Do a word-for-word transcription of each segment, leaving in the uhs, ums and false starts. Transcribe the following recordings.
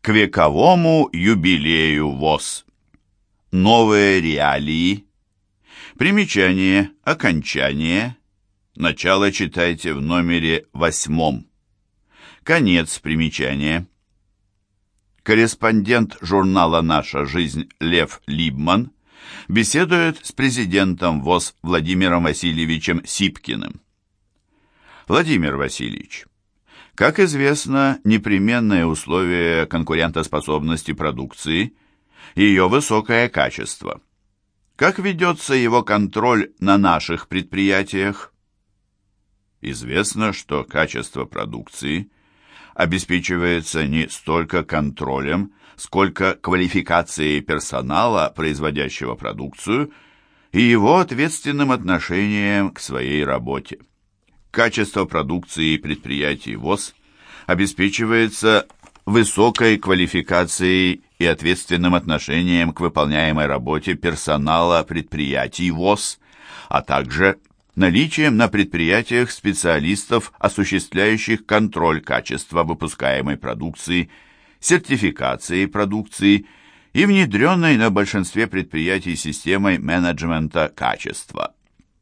К вековому юбилею ВОЗ. Новые реалии. Примечание, окончание. Начало читайте в номере восьмом. Конец примечания. Корреспондент журнала «Наша жизнь» Лев Либман беседует с президентом ВОЗ Владимиром Васильевичем Сипкиным. Владимир Васильевич, как известно, непременное условие конкурентоспособности продукции – ее высокое качество. Как ведется его контроль на наших предприятиях? Известно, что качество продукции обеспечивается не столько контролем, сколько квалификацией персонала, производящего продукцию, и его ответственным отношением к своей работе. Качество продукции предприятий ВОЗ обеспечивается высокой квалификацией и ответственным отношением к выполняемой работе персонала предприятий ВОЗ, а также наличием на предприятиях специалистов, осуществляющих контроль качества выпускаемой продукции, сертификацией продукции и внедренной на большинстве предприятий системой менеджмента качества.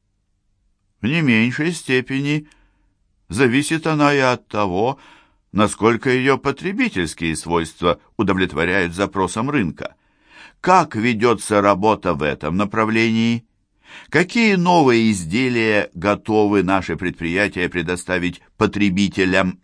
В не меньшей степени зависит она и от того, насколько ее потребительские свойства удовлетворяют запросам рынка. Как ведется работа в этом направлении? Какие новые изделия готовы наши предприятия предоставить потребителям?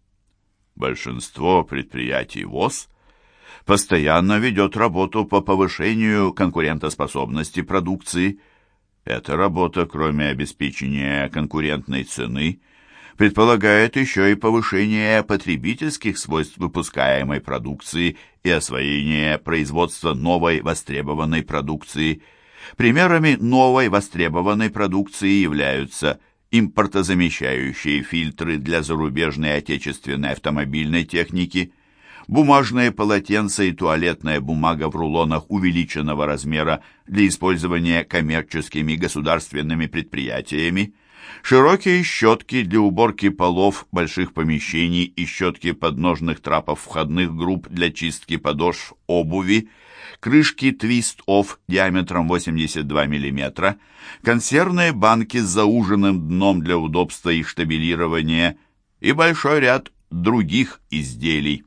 Большинство предприятий ВОЗ постоянно ведет работу по повышению конкурентоспособности продукции. Эта работа, кроме обеспечения конкурентной цены, предполагает еще и повышение потребительских свойств выпускаемой продукции и освоение производства новой востребованной продукции. Примерами новой востребованной продукции являются импортозамещающие фильтры для зарубежной и отечественной автомобильной техники, бумажные полотенца и туалетная бумага в рулонах увеличенного размера для использования коммерческими и государственными предприятиями, широкие щетки для уборки полов больших помещений и щетки подножных трапов входных групп для чистки подошв обуви, крышки твист-офф диаметром восемьдесят два миллиметра, консервные банки с зауженным дном для удобства их штабелирования и большой ряд других изделий.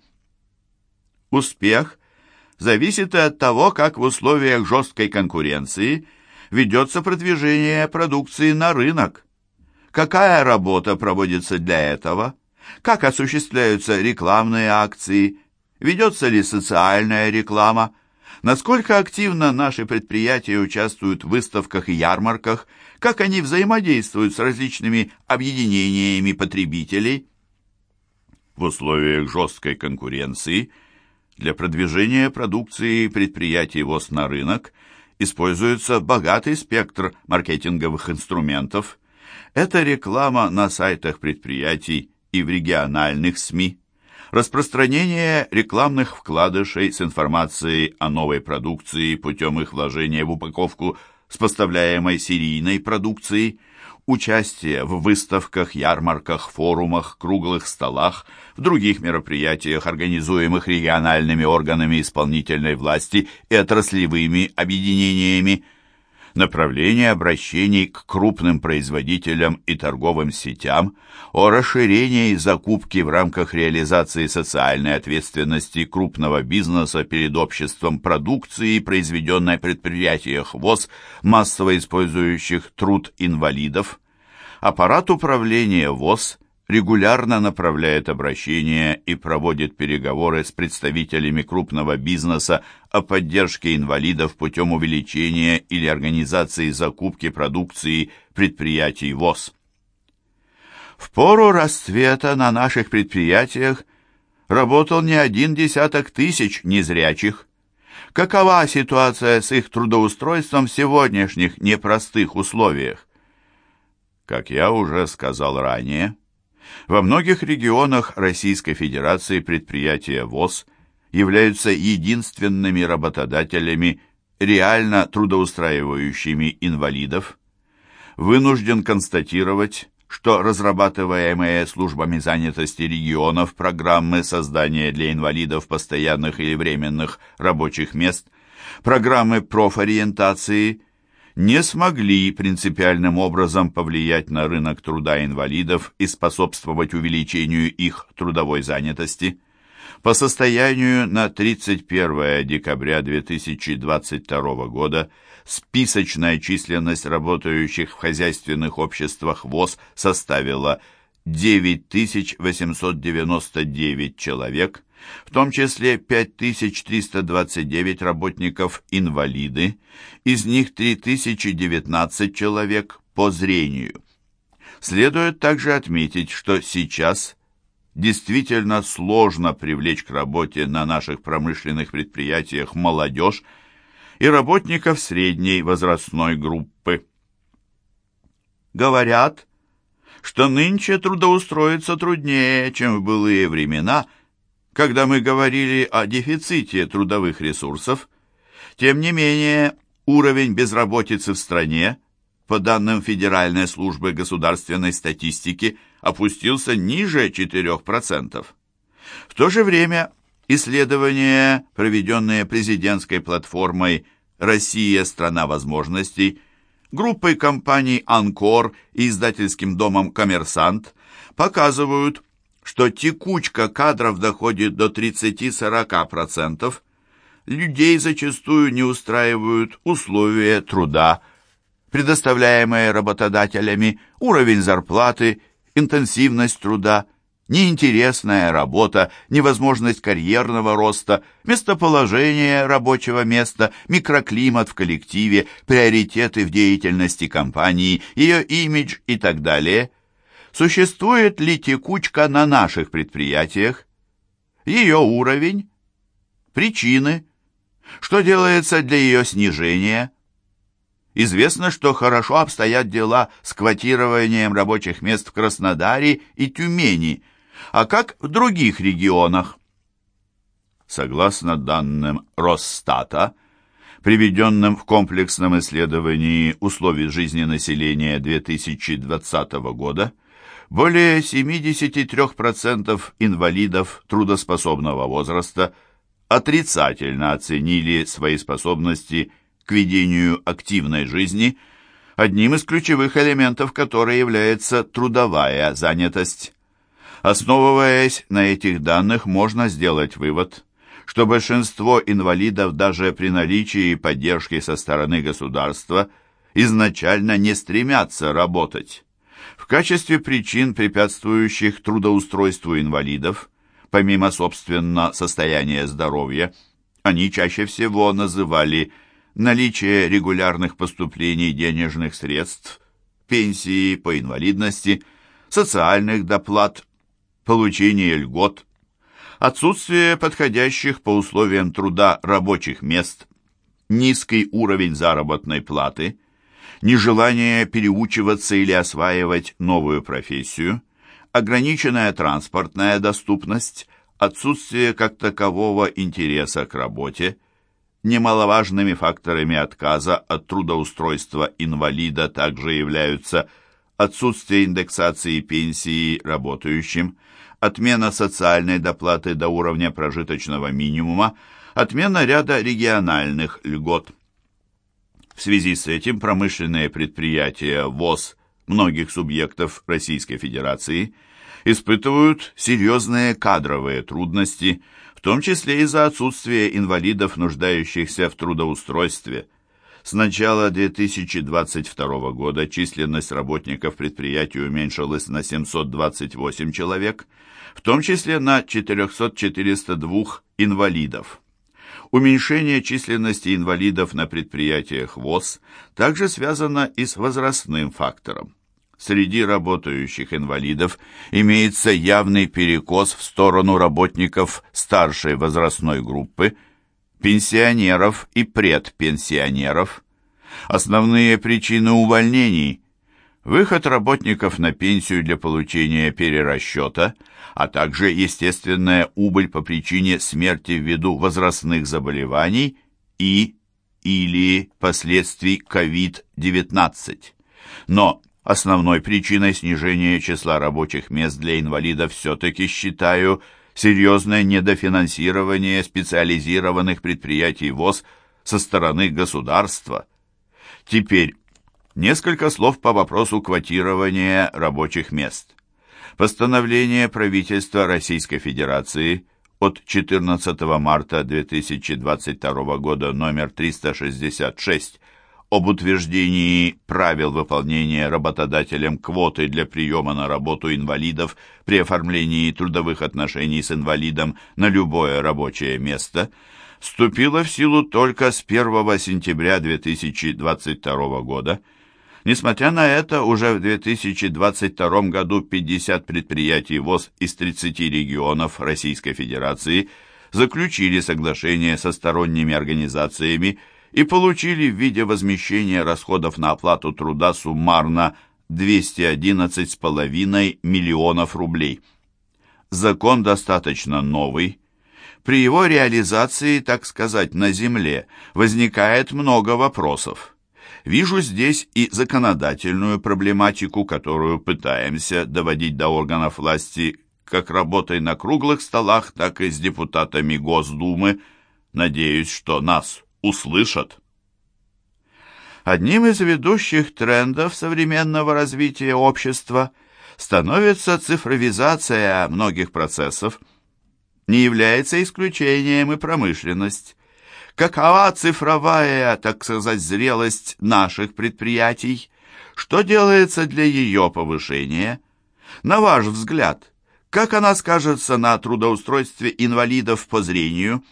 Успех зависит и от того, как в условиях жесткой конкуренции ведется продвижение продукции на рынок. Какая работа проводится для этого? Как осуществляются рекламные акции? Ведется ли социальная реклама? Насколько активно наши предприятия участвуют в выставках и ярмарках? Как они взаимодействуют с различными объединениями потребителей? В условиях жесткой конкуренции для продвижения продукции предприятий ВОЗ на рынок используется богатый спектр маркетинговых инструментов. Это реклама на сайтах предприятий и в региональных СМИ, распространение рекламных вкладышей с информацией о новой продукции путем их вложения в упаковку с поставляемой серийной продукцией, участие в выставках, ярмарках, форумах, круглых столах, в других мероприятиях, организуемых региональными органами исполнительной власти и отраслевыми объединениями, направление обращений к крупным производителям и торговым сетям, о расширении закупки в рамках реализации социальной ответственности крупного бизнеса перед обществом продукции, произведенной в предприятиях ВОЗ, массово использующих труд инвалидов. Аппарат управления ВОЗ регулярно направляет обращения и проводит переговоры с представителями крупного бизнеса о поддержке инвалидов путем увеличения или организации закупки продукции предприятий ВОЗ. В пору расцвета на наших предприятиях работал не один десяток тысяч незрячих. Какова ситуация с их трудоустройством в сегодняшних непростых условиях? Как я уже сказал ранее, во многих регионах Российской Федерации предприятия ВОЗ являются единственными работодателями, реально трудоустраивающими инвалидов. Вынужден констатировать, что разрабатываемые службами занятости регионов программы создания для инвалидов постоянных или временных рабочих мест, программы профориентации не смогли принципиальным образом повлиять на рынок труда инвалидов и способствовать увеличению их трудовой занятости. По состоянию на тридцать первое декабря две тысячи двадцать второго года списочная численность работающих в хозяйственных обществах ВОС составила девять тысяч восемьсот девяносто девять человек, в том числе пять тысяч триста двадцать девять работников-инвалиды, из них три тысячи девятнадцать человек по зрению. Следует также отметить, что сейчас действительно сложно привлечь к работе на наших промышленных предприятиях молодежь и работников средней возрастной группы. Говорят, что нынче трудоустроиться труднее, чем в былые времена, когда мы говорили о дефиците трудовых ресурсов. Тем не менее, уровень безработицы в стране, по данным Федеральной службы государственной статистики, опустился ниже четырёх процентов. В то же время исследования, проведенные президентской платформой «Россия – страна возможностей», группой компаний «Анкор» и издательским домом «Коммерсант», показывают, что текучка кадров доходит до тридцати-сорока процентов. Людей зачастую не устраивают условия труда, предоставляемые работодателями, уровень зарплаты, интенсивность труда, неинтересная работа, невозможность карьерного роста, местоположение рабочего места, микроклимат в коллективе, приоритеты в деятельности компании, ее имидж и так далее. Существует ли текучка на наших предприятиях? Ее уровень? Причины? Что делается для ее снижения? Известно, что хорошо обстоят дела с квотированием рабочих мест в Краснодаре и Тюмени. А как в других регионах? Согласно данным Росстата, приведенным в комплексном исследовании условий жизни населения две тысячи двадцатого года, более семьдесят три процента инвалидов трудоспособного возраста отрицательно оценили свои способности к ведению активной жизни, одним из ключевых элементов которой является трудовая занятость. Основываясь на этих данных, можно сделать вывод, что большинство инвалидов даже при наличии поддержки со стороны государства изначально не стремятся работать. В качестве причин, препятствующих трудоустройству инвалидов, помимо, собственно, состояния здоровья, они чаще всего называли наличие регулярных поступлений денежных средств, пенсии по инвалидности, социальных доплат, получение льгот, отсутствие подходящих по условиям труда рабочих мест, низкий уровень заработной платы, нежелание переучиваться или осваивать новую профессию, ограниченная транспортная доступность, отсутствие как такового интереса к работе. Немаловажными факторами отказа от трудоустройства инвалида также являются отсутствие индексации пенсии работающим, отмена социальной доплаты до уровня прожиточного минимума, отмена ряда региональных льгот. В связи с этим промышленные предприятия ВОС многих субъектов Российской Федерации испытывают серьезные кадровые трудности, в том числе из-за отсутствия инвалидов, нуждающихся в трудоустройстве. С начала две тысячи двадцать второго года численность работников предприятий уменьшилась на семьсот двадцать восемь человек, в том числе на четыреста-четыреста два инвалидов. Уменьшение численности инвалидов на предприятиях ВОС также связано и с возрастным фактором. Среди работающих инвалидов имеется явный перекос в сторону работников старшей возрастной группы, пенсионеров и предпенсионеров. Основные причины увольнений – выход работников на пенсию для получения перерасчета, а также естественная убыль по причине смерти ввиду возрастных заболеваний и или последствий ковид девятнадцать. Но основной причиной снижения числа рабочих мест для инвалидов все-таки считаю серьезное недофинансирование специализированных предприятий ВОС со стороны государства. Теперь несколько слов по вопросу квотирования рабочих мест. Постановление правительства Российской Федерации от четырнадцатого марта две тысячи двадцать второго года номер триста шестьдесят шесть об утверждении правил выполнения работодателем квоты для приема на работу инвалидов при оформлении трудовых отношений с инвалидом на любое рабочее место вступило в силу только с первого сентября две тысячи двадцать второго года. Несмотря на это, уже в две тысячи двадцать втором году пятьдесят предприятий ВОС из тридцати регионов Российской Федерации заключили соглашение со сторонними организациями и получили в виде возмещения расходов на оплату труда суммарно двести одиннадцать с половиной миллионов рублей. Закон достаточно новый. При его реализации, так сказать, на земле возникает много вопросов. Вижу здесь и законодательную проблематику, которую пытаемся доводить до органов власти как работой на круглых столах, так и с депутатами Госдумы. Надеюсь, что нас услышат. Одним из ведущих трендов современного развития общества становится цифровизация многих процессов. Не является исключением и промышленность. Какова цифровая, так сказать, зрелость наших предприятий? Что делается для ее повышения? На ваш взгляд, как она скажется на трудоустройстве инвалидов по зрению?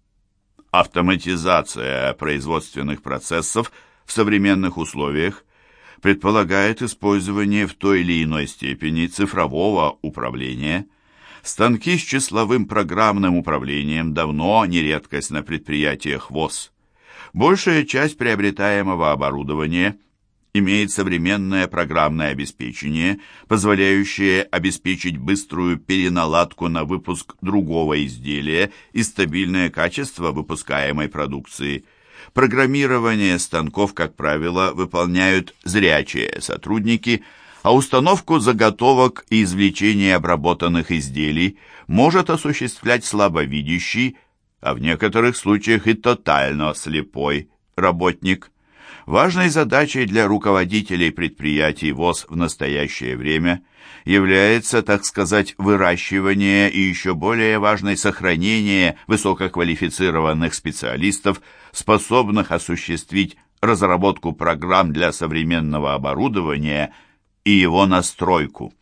Автоматизация производственных процессов в современных условиях предполагает использование в той или иной степени цифрового управления. Станки с числовым программным управлением давно не редкость на предприятиях ВОС. Большая часть приобретаемого оборудования имеет современное программное обеспечение, позволяющее обеспечить быструю переналадку на выпуск другого изделия и стабильное качество выпускаемой продукции. Программирование станков, как правило, выполняют зрячие сотрудники, а установку заготовок и извлечение обработанных изделий может осуществлять слабовидящий, а в некоторых случаях и тотально слепой работник. Важной задачей для руководителей предприятий ВОС в настоящее время является, так сказать, выращивание и еще более важной сохранение высококвалифицированных специалистов, способных осуществить разработку программ для современного оборудования и его настройку.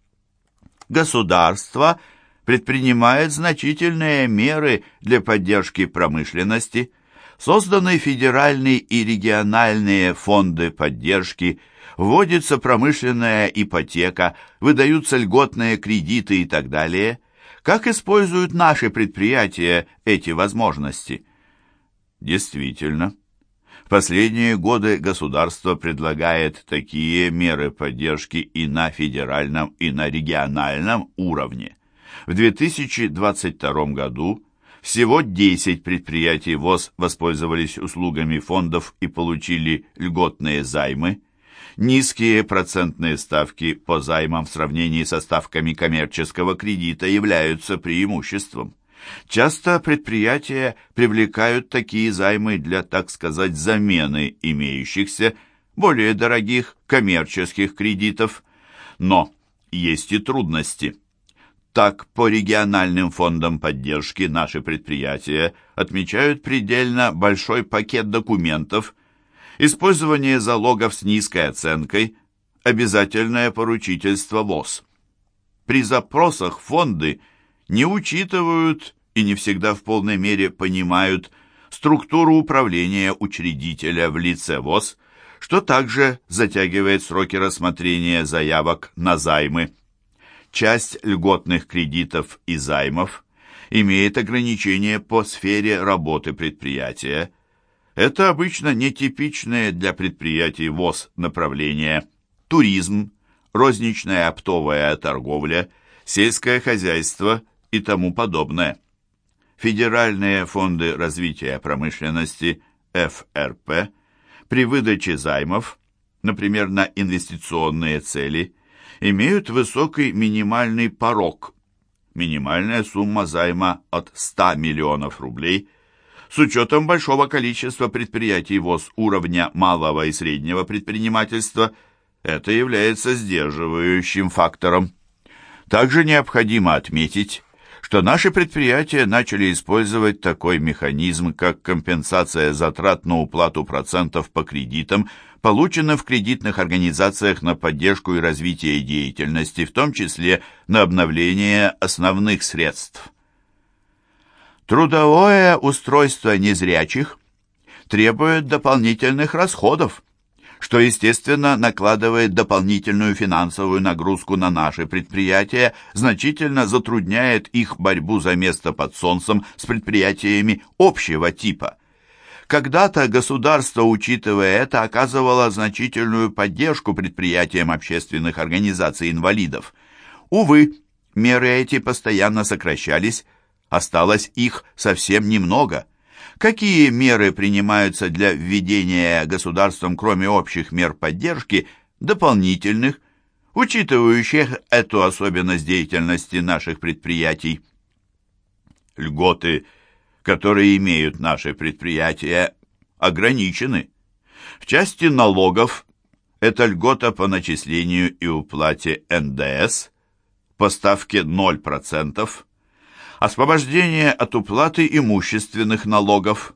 Государство предпринимает значительные меры для поддержки промышленности. Созданы федеральные и региональные фонды поддержки, вводится промышленная ипотека, выдаются льготные кредиты и так далее. Как используют наши предприятия эти возможности? Действительно, в последние годы государство предлагает такие меры поддержки и на федеральном, и на региональном уровне. В две тысячи двадцать втором году всего десять предприятий ВОС воспользовались услугами фондов и получили льготные займы. Низкие процентные ставки по займам в сравнении со ставками коммерческого кредита являются преимуществом. Часто предприятия привлекают такие займы для, так сказать, замены имеющихся, более дорогих коммерческих кредитов. Но есть и трудности. Так, по региональным фондам поддержки наши предприятия отмечают предельно большой пакет документов, использование залогов с низкой оценкой, обязательное поручительство ВОС. При запросах фонды не учитывают и не всегда в полной мере понимают структуру управления учредителя в лице ВОС, что также затягивает сроки рассмотрения заявок на займы. Часть льготных кредитов и займов имеет ограничения по сфере работы предприятия. Это обычно нетипичные для предприятий ВОС направления: туризм, розничная оптовая торговля, сельское хозяйство и тому подобное. Федеральные фонды развития промышленности, эф эр пэ, при выдаче займов например, на инвестиционные цели, имеют высокий минимальный порог. Минимальная сумма займа от ста миллионов рублей. С учетом большого количества предприятий ВОС уровня малого и среднего предпринимательства, это является сдерживающим фактором. Также необходимо отметить, что наши предприятия начали использовать такой механизм, как компенсация затрат на уплату процентов по кредитам, полученным в кредитных организациях на поддержку и развитие деятельности, в том числе на обновление основных средств. Трудовое устройство незрячих требует дополнительных расходов, что, естественно, накладывает дополнительную финансовую нагрузку на наши предприятия, значительно затрудняет их борьбу за место под солнцем с предприятиями общего типа. Когда-то государство, учитывая это, оказывало значительную поддержку предприятиям общественных организаций инвалидов. Увы, меры эти постоянно сокращались, осталось их совсем немного. Какие меры принимаются для введения государством, кроме общих мер поддержки, дополнительных, учитывающих эту особенность деятельности наших предприятий? Льготы, которые имеют наши предприятия, ограничены. В части налогов это льгота по начислению и уплате эн дэ эс по ставке ноль процентов, освобождение от уплаты имущественных налогов.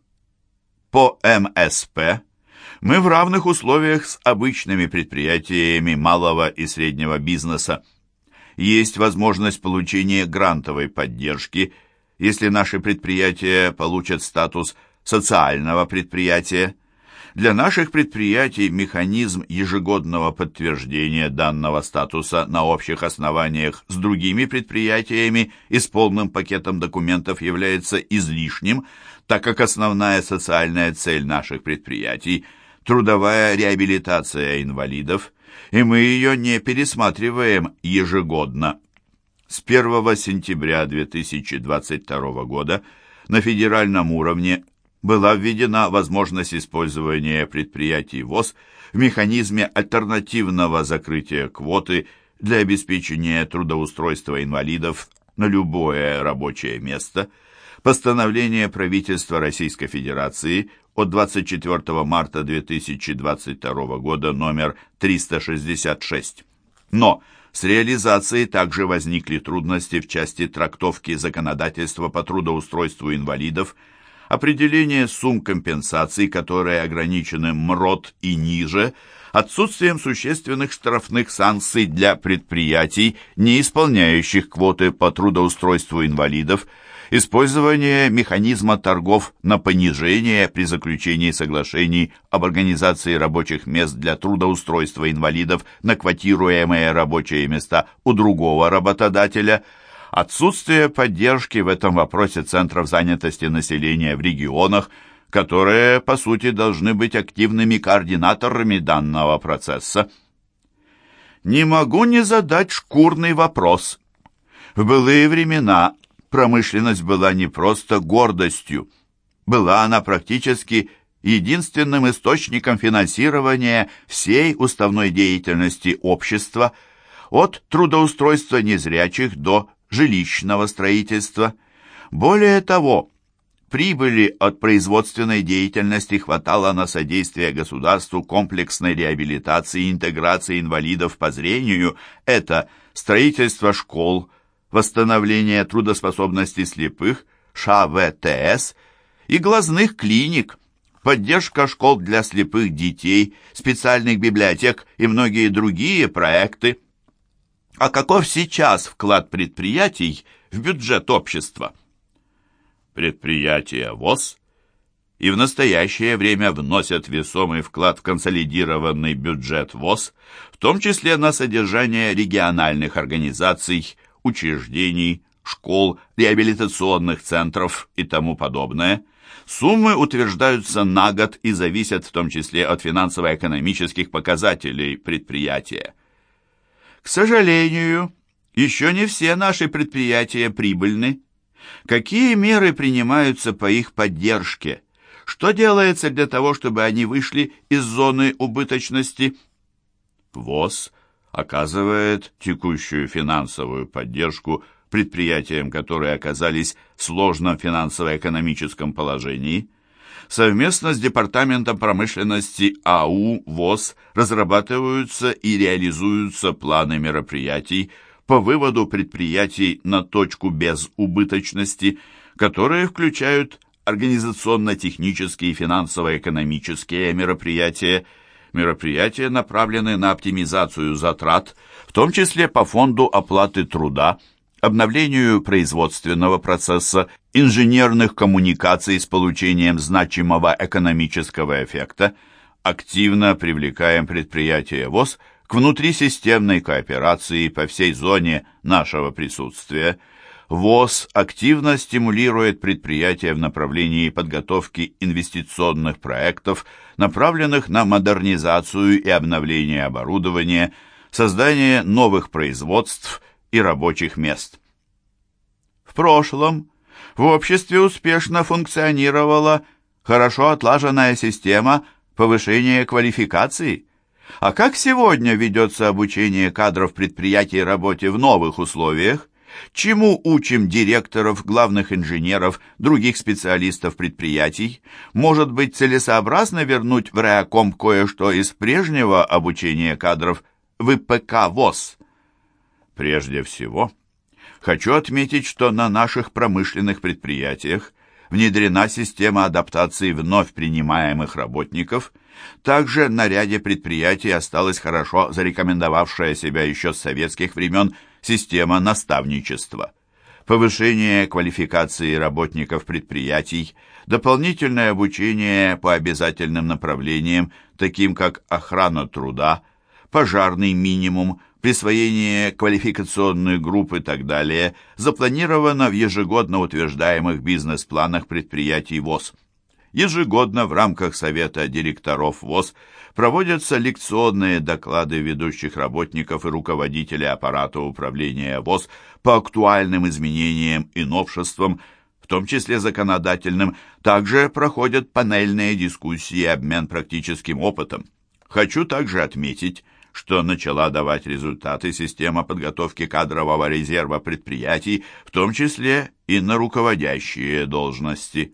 По эм эс пэ мы в равных условиях с обычными предприятиями малого и среднего бизнеса. Есть возможность получения грантовой поддержки, если наши предприятия получат статус социального предприятия. Для наших предприятий механизм ежегодного подтверждения данного статуса на общих основаниях с другими предприятиями и с полным пакетом документов является излишним, так как основная социальная цель наших предприятий – трудовая реабилитация инвалидов, и мы ее не пересматриваем ежегодно. С первого сентября две тысячи двадцать второго года на федеральном уровне была введена возможность использования предприятий ВОС в механизме альтернативного закрытия квоты для обеспечения трудоустройства инвалидов на любое рабочее место. Постановление правительства Российской Федерации от двадцать четвёртого марта две тысячи двадцать второго года номер триста шестьдесят шесть. Но с реализацией также возникли трудности в части трактовки законодательства по трудоустройству инвалидов, определение сумм компенсаций, которые ограничены МРОТ и ниже, отсутствием существенных штрафных санкций для предприятий, не исполняющих квоты по трудоустройству инвалидов, использование механизма торгов на понижение при заключении соглашений об организации рабочих мест для трудоустройства инвалидов на квотируемые рабочие места у другого работодателя, отсутствие поддержки в этом вопросе центров занятости населения в регионах, которые, по сути, должны быть активными координаторами данного процесса. Не могу не задать шкурный вопрос. В былые времена промышленность была не просто гордостью, была она практически единственным источником финансирования всей уставной деятельности общества, от трудоустройства незрячих до жилищного строительства. Более того, прибыли от производственной деятельности хватало на содействие государству комплексной реабилитации и интеграции инвалидов по зрению. Это строительство школ, восстановление трудоспособности слепых, ша вэ тэ эс, и глазных клиник, поддержка школ для слепых детей, специальных библиотек и многие другие проекты. А каков сейчас вклад предприятий в бюджет общества? Предприятия ВОС и в настоящее время вносят весомый вклад в консолидированный бюджет ВОС, в том числе на содержание региональных организаций, учреждений, школ, реабилитационных центров и тому подобное. Суммы утверждаются на год и зависят в том числе от финансово-экономических показателей предприятия. К сожалению, еще не все наши предприятия прибыльны. Какие меры принимаются по их поддержке? Что делается для того, чтобы они вышли из зоны убыточности? ВОС оказывает текущую финансовую поддержку предприятиям, которые оказались в сложном финансово-экономическом положении. Совместно с Департаментом промышленности АУ ВОС разрабатываются и реализуются планы мероприятий по выводу предприятий на точку безубыточности, которые включают организационно-технические и финансово-экономические мероприятия. Мероприятия направлены на оптимизацию затрат, в том числе по фонду оплаты труда, обновлению производственного процесса, инженерных коммуникаций с получением значимого экономического эффекта. Активно привлекаем предприятия ВОС к внутрисистемной кооперации по всей зоне нашего присутствия. ВОС активно стимулирует предприятия в направлении подготовки инвестиционных проектов, направленных на модернизацию и обновление оборудования, создание новых производств и рабочих мест. В прошлом в обществе успешно функционировала хорошо отлаженная система повышения квалификации. А как сегодня ведется обучение кадров предприятий работе в новых условиях? Чему учим директоров, главных инженеров, других специалистов предприятий? Может быть, целесообразно вернуть в РЭАКом кое-что из прежнего обучения кадров в ИПК ВОС? Прежде всего, хочу отметить, что на наших промышленных предприятиях внедрена система адаптации вновь принимаемых работников. Также на ряде предприятий осталась хорошо зарекомендовавшая себя еще с советских времен система наставничества. Повышение квалификации работников предприятий, дополнительное обучение по обязательным направлениям, таким как охрана труда, пожарный минимум, присвоение квалификационных групп и так далее, запланировано в ежегодно утверждаемых бизнес-планах предприятий ВОС. Ежегодно в рамках Совета директоров ВОС проводятся лекционные доклады ведущих работников и руководителей аппарата управления ВОС по актуальным изменениям и новшествам, в том числе законодательным. Также проходят панельные дискуссии и обмен практическим опытом. Хочу также отметить, что начала давать результаты система подготовки кадрового резерва предприятий, в том числе и на руководящие должности.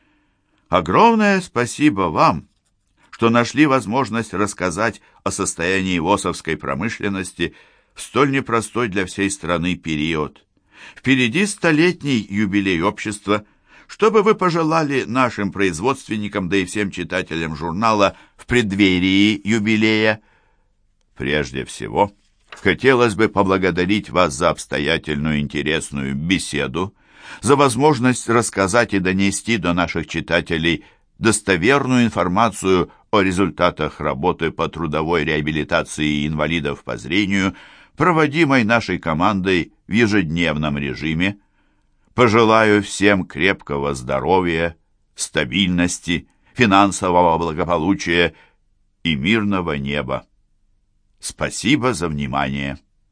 Огромное спасибо вам, что нашли возможность рассказать о состоянии ВОСовской промышленности в столь непростой для всей страны период. Впереди столетний юбилей общества. Что бы вы пожелали нашим производственникам, да и всем читателям журнала в преддверии юбилея? Прежде всего, хотелось бы поблагодарить вас за обстоятельную интересную беседу, за возможность рассказать и донести до наших читателей достоверную информацию о результатах работы по трудовой реабилитации инвалидов по зрению, проводимой нашей командой в ежедневном режиме. Пожелаю всем крепкого здоровья, стабильности, финансового благополучия и мирного неба. Спасибо за внимание.